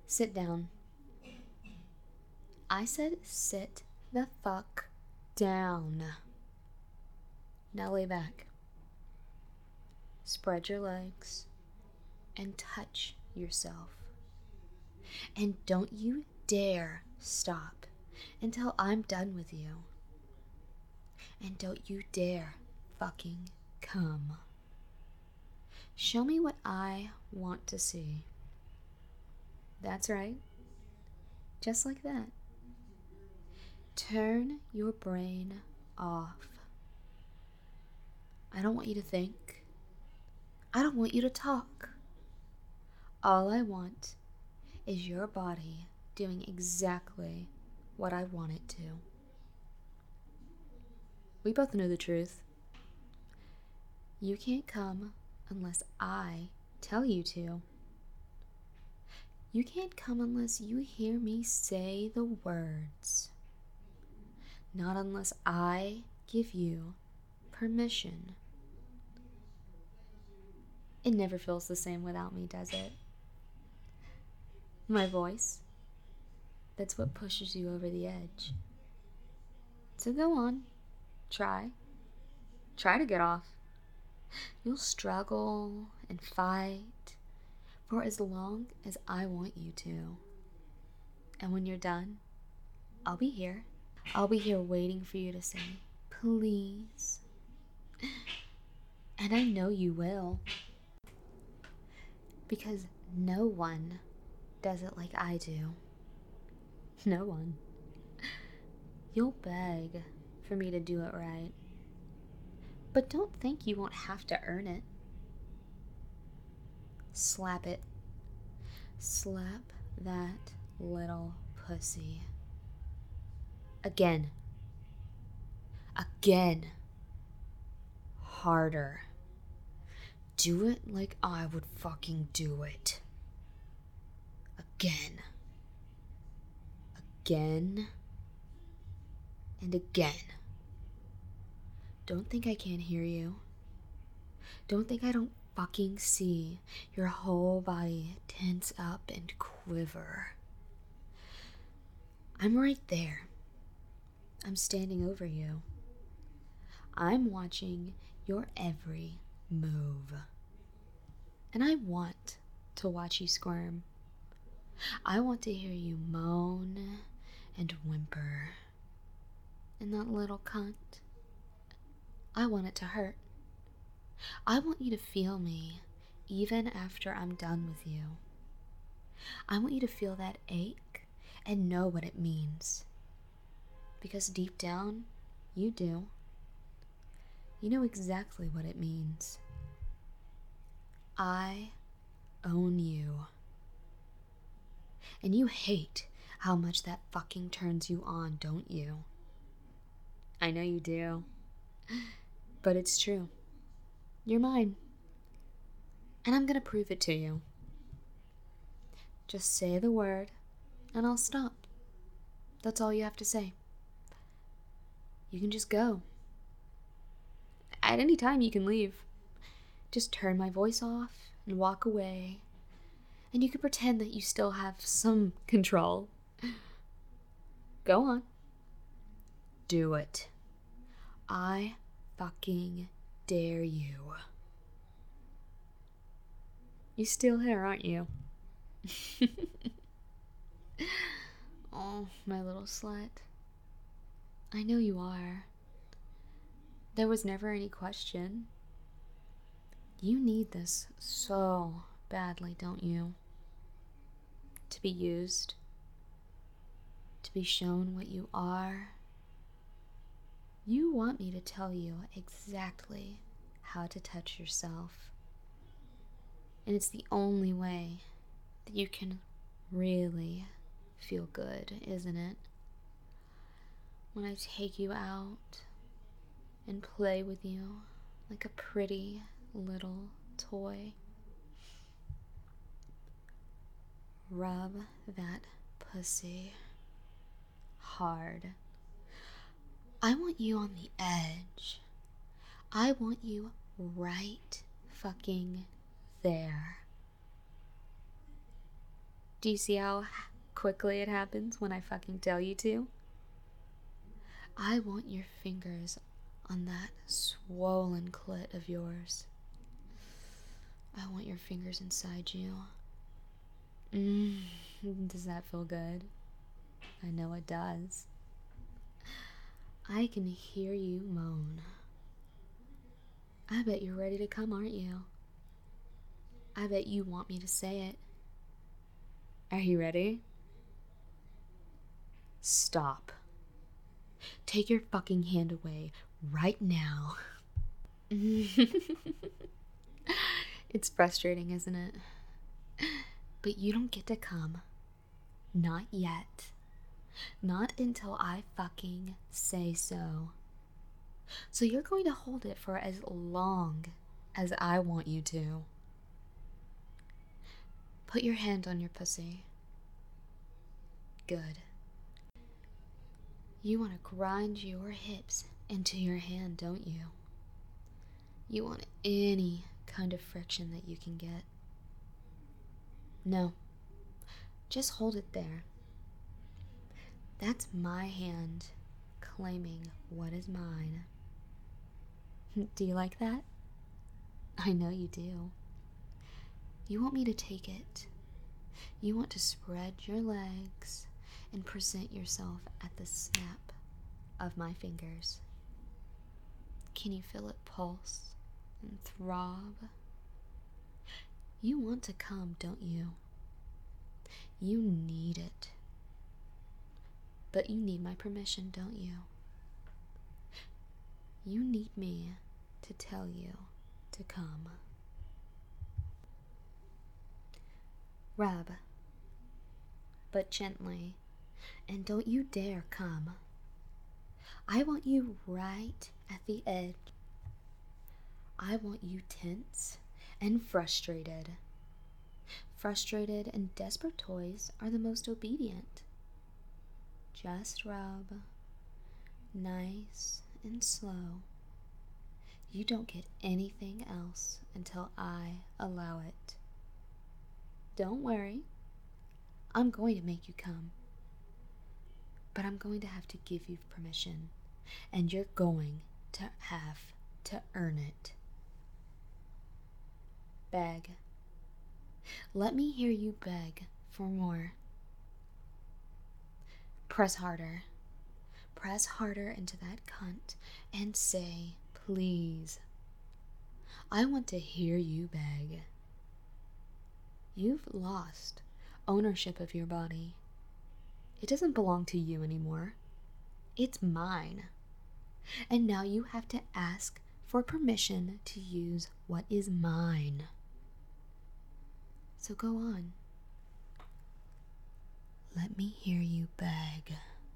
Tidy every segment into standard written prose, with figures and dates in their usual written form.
Sit down. I said sit the fuck down. Now lay back. Spread your legs and touch yourself. And don't you dare stop until I'm done with you. And don't you dare fucking come. Show me what I want to see. That's right. Just like that. Turn your brain off. I don't want you to think. I don't want you to talk. All I want is your body doing exactly what I want it to. We both know the truth. You can't come unless I tell you to. You can't come unless you hear me say the words. Not unless I give you permission. It never feels the same without me, does it? My voice, that's what pushes you over the edge. So go on, try to get off. You'll struggle and fight for as long as I want you to. And when you're done, I'll be here. I'll be here waiting for you to say, please. And I know you will. Because no one does it like I do. No one. You'll beg for me to do it right. But don't think you won't have to earn it. Slap it. Slap that little pussy. Again. Again. Harder. Do it like I would fucking do it. Again. Again. And again. Don't think I can't hear you. Don't think I don't fucking see your whole body tense up and quiver. I'm right there. I'm standing over you. I'm watching your every move. And I want to watch you squirm. I want to hear you moan and whimper. And that little cunt, I want it to hurt. I want you to feel me even after I'm done with you. I want you to feel that ache and know what it means. Because deep down, you do. You know exactly what it means. I own you. And you hate how much that fucking turns you on, don't you? I know you do. But it's true. You're mine. And I'm gonna prove it to you. Just say the word, and I'll stop. That's all you have to say. You can just go. At any time you can leave. Just turn my voice off and walk away. And you can pretend that you still have some control. Go on. Do it. I fucking dare you. You still here, aren't you? Oh, my little slut. I know you are. There was never any question. You need this so badly, don't you? To be used. To be shown what you are. You want me to tell you exactly how to touch yourself. And it's the only way that you can really feel good, isn't it? When I take you out and play with you like a pretty little toy. Rub that pussy hard. I want you on the edge. I want you right fucking there. Do you see how quickly it happens when I fucking tell you to? I want your fingers on that swollen clit of yours. I want your fingers inside you. Does that feel good? I know it does. I can hear you moan. I bet you're ready to come, aren't you? I bet you want me to say it. Are you ready? Stop. Take your fucking hand away right now. It's frustrating, isn't it? But you don't get to come. Not yet. Not until I fucking say so. So you're going to hold it for as long as I want you to. Put your hand on your pussy. Good. You want to grind your hips into your hand, don't you? You want any kind of friction that you can get. No. Just hold it there. That's my hand claiming what is mine. Do you like that? I know you do. You want me to take it. You want to spread your legs and present yourself at the snap of my fingers. Can you feel it pulse and throb? You want to come, don't you? You need it. But you need my permission, don't you? You need me to tell you to come. Rub, but gently, and don't you dare come. I want you right at the edge. I want you tense and frustrated. Frustrated and desperate toys are the most obedient. Just rub, nice and slow. You don't get anything else until I allow it. Don't worry, I'm going to make you come. But I'm going to have to give you permission, and you're going to have to earn it. Beg. Let me hear you beg for more. Press harder. Press harder into that cunt and say, please. I want to hear you beg. You've lost ownership of your body. It doesn't belong to you anymore. It's mine. And now you have to ask for permission to use what is mine. So go on. Let me hear you beg.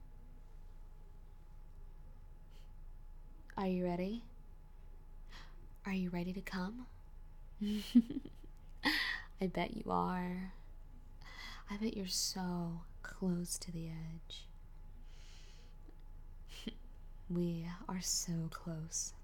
Are you ready? Are you ready to come? I bet you are. I bet you're so close to the edge. We are so close.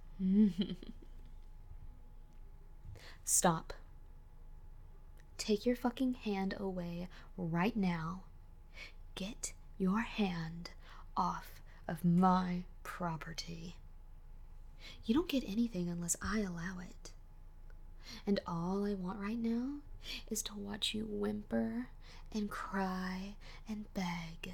Stop. Take your fucking hand away right now. Get your hand off of my property. You don't get anything unless I allow it. And all I want right now is to watch you whimper and cry and beg.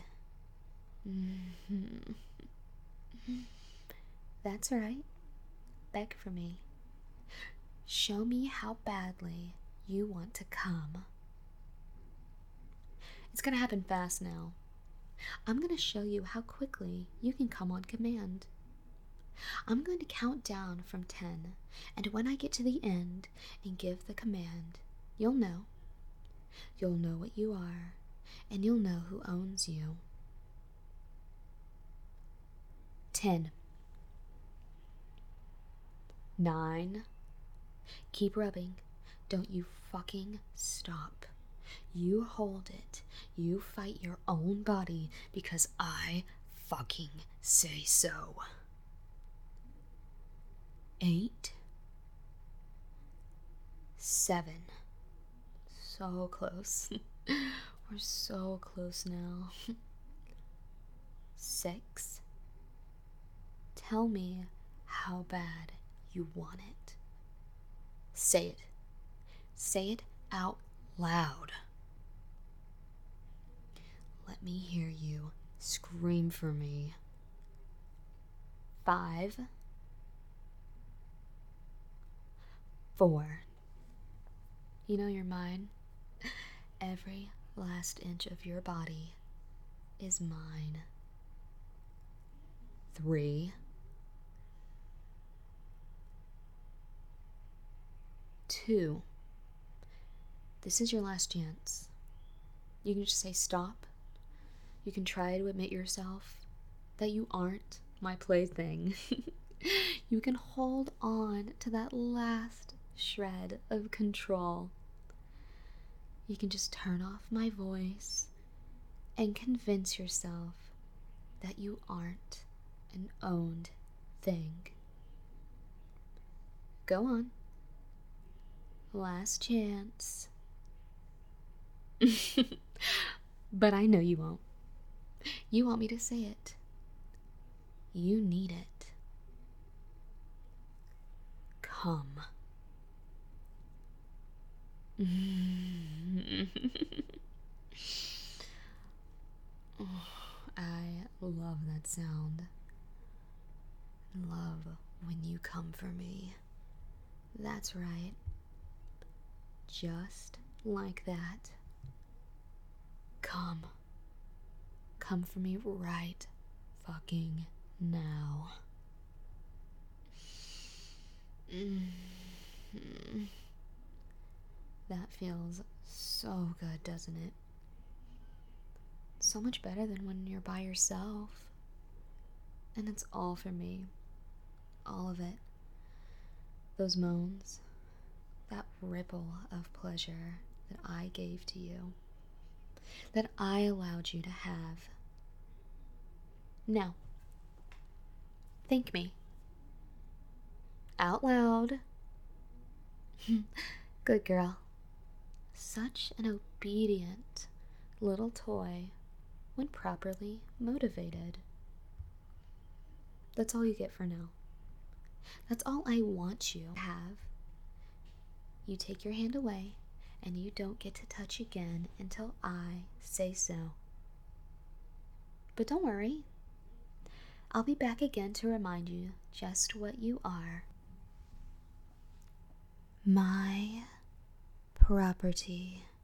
That's right. Beg for me. Show me how badly you want to come. It's gonna happen fast now. I'm gonna show you how quickly you can come on command. I'm going to count down from 10, and when I get to the end and give the command, you'll know. You'll know what you are, and you'll know who owns you. 10. 9. Keep rubbing. Don't you fucking stop. You hold it. You fight your own body because I fucking say so. 8. 7. So close. We're so close now. 6. Tell me how bad you want it. Say it. Say it out loud. Let me hear you scream for me. 5, 4. You know you're mine. Every last inch of your body is mine. 3, 2. This is your last chance. You can just say stop. You can try to admit yourself that you aren't my plaything. You can hold on to that last shred of control. You can just turn off my voice and convince yourself that you aren't an owned thing. Go on. Last chance. But I know you won't. You want me to say it. You need it. Come. Oh, I love that sound. Love when you come for me. That's right. Just like that. Come. Come for me right fucking now. That feels so good, doesn't it? So much better than when you're by yourself. And it's all for me. All of it. Those moans. That ripple of pleasure that I gave to you. That I allowed you to have. Now, thank me. Out loud. Good girl. Such an obedient little toy when properly motivated. That's all you get for now. That's all I want you to have. You take your hand away, and you don't get to touch again until I say so. But don't worry. I'll be back again to remind you just what you are. My property.